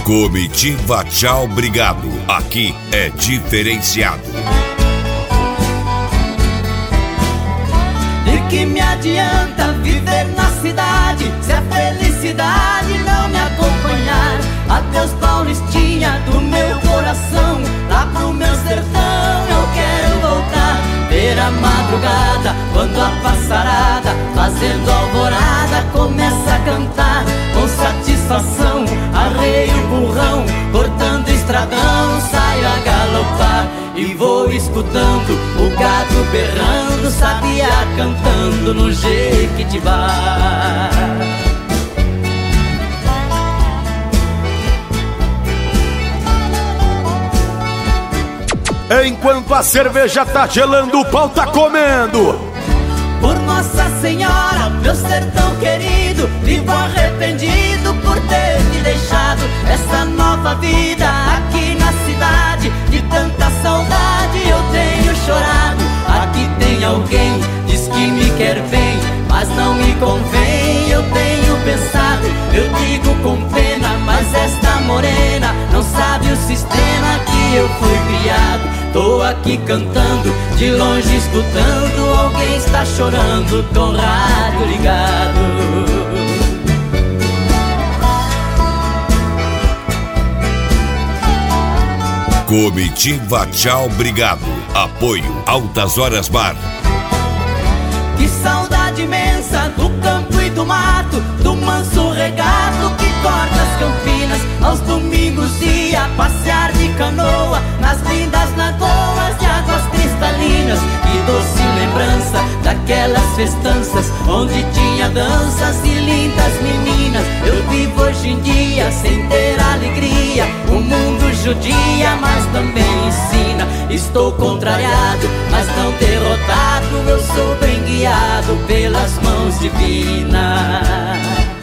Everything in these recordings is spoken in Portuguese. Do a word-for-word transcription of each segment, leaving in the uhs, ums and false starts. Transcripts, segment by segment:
Comitiva Tchau Obrigado, aqui é diferenciado. De que me adianta viver na cidade se a felicidade não me acompanhar? Adeus Paulistinha do meu coração, lá pro meu sertão eu quero voltar. Ver a madrugada quando a passarada fazendo alvorada começa a cantar. Com satisfação arreio o burrão, cortando estradão saio a galopar. E vou escutando o gado berrando, sabiá cantando no Jequitibá. Enquanto a cerveja tá gelando, o pau tá comendo. Por Nossa Senhora, meu sertão querido, vivo arrependido por ter te deixado. Essa nova vida aqui na cidade, de tanta saudade eu tenho chorado. Aqui tem alguém, diz que me quer bem, mas não me convém, eu tenho pensado. Eu digo com pena, mas esta morena não sabe o sistema que eu fui criado. Tô aqui cantando, de longe escutando, alguém está chorando com o rádio ligado. Comitiva Tchau Obrigado, apoio Altas Horas Bar. Que saudade imensa do campo e do mato, do manso regato que corta as campinas. Aos domingos ia passear de canoa nas lindas lagoas de águas cristalinas. Que doce lembrança daquelas festanças onde tinha danças e lindas meninas. Eu vivo hoje em dia sem ter alegria, o mundo judia, mas também ensina. Estou contrariado, mas não derrotado, eu sou bem guiado pelas mãos divinas.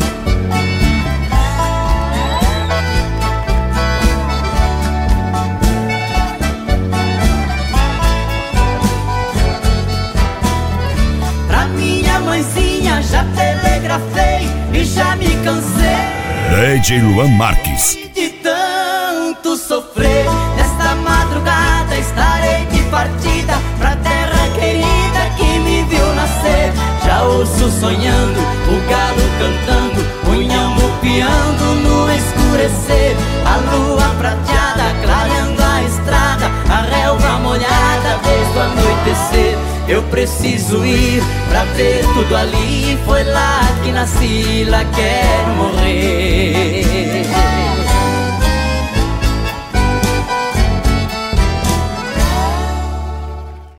Pra minha mãezinha já telegrafei e já me cansei D J Luan Marques. De tanto sofrer, nesta madrugada estarei de partida pra terra querida que me viu nascer. Já ouço sonhando, o galo cantando, o inhamo piando no escurecer. A lua prateada clareando a estrada, a relva molhada desde o anoitecer. Eu preciso ir pra ver tudo ali, foi lá que nasci, lá quero morrer.